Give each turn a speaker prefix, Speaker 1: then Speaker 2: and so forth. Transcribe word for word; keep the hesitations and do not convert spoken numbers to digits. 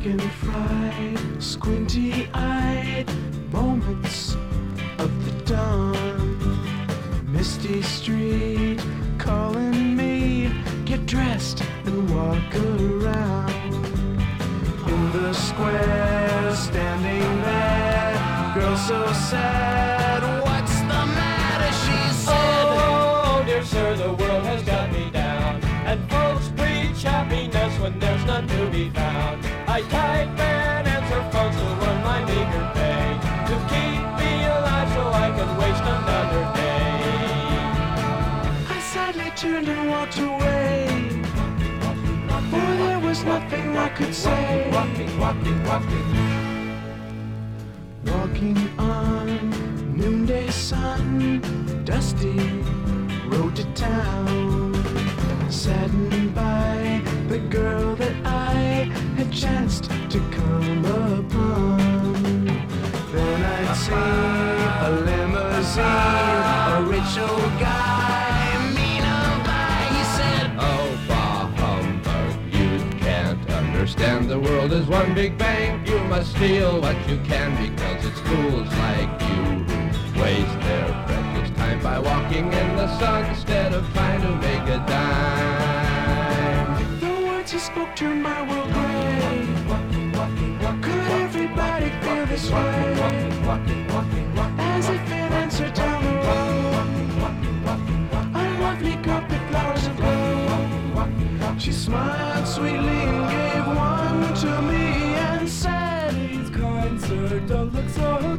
Speaker 1: dragonfly, squinty-eyed moments of the dawn. Misty street calling me, get dressed and walk around. In the square, standing there, girl so sad, what's the matter, she said.
Speaker 2: Oh, dear sir, the world has got me down, and folks preach happiness when there's none to be found. I type and answer phones to earn my meager pay, to keep me alive so I can waste another day.
Speaker 1: I sadly turned and walked away, for there was nothing I could say.
Speaker 2: Walking, walking, walking.
Speaker 1: Walking on noonday sun, dusty road to town, saddened by the girl that I had chanced to come upon. Then I'd see a limousine, a rich old guy, mean of eye, he said,
Speaker 2: Oh, bah humbug, you can't understand. The world is one big bank. You must steal what you can, because it's fools like you who waste their precious time by walking in the sun instead of trying to make a dime.
Speaker 1: the words he spoke turned my world gray. Could everybody feel this way? As if in answer down the road, a lovely girl picked flowers of gold. She smiled sweetly and gave one to me and said,
Speaker 2: Please, kind sir, don't look so